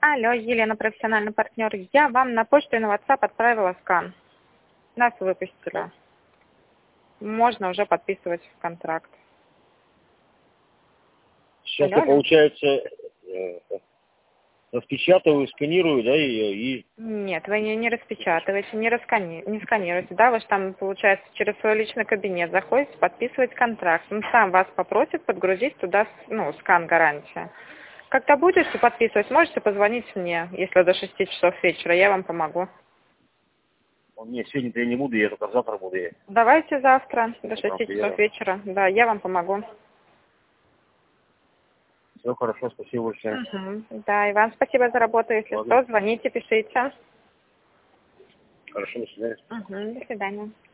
Алло, Елена, профессиональный партнер. Я вам на почту и на WhatsApp отправила скан. Нас выпустили. Можно уже подписывать контракт. Сейчас Алло, я, алло. получается, распечатываю, сканирую, да, ее и... Нет, вы не распечатываете, не сканируете. Да, вы же там, получается, через свой личный кабинет заходите, подписываете контракт. Он сам вас попросит подгрузить туда, скан гарантия. Когда будете подписывать, можете позвонить мне, если до 6 часов вечера, я вам помогу. Не, сегодня-то я не буду, я только завтра буду. Давайте завтра до 6 Утром часов приеду. вечера. Да, я вам помогу. Все хорошо, спасибо большое. Да, и вам спасибо за работу. Если Ладно. что, звоните, пишите. Хорошо, до свидания. До свидания.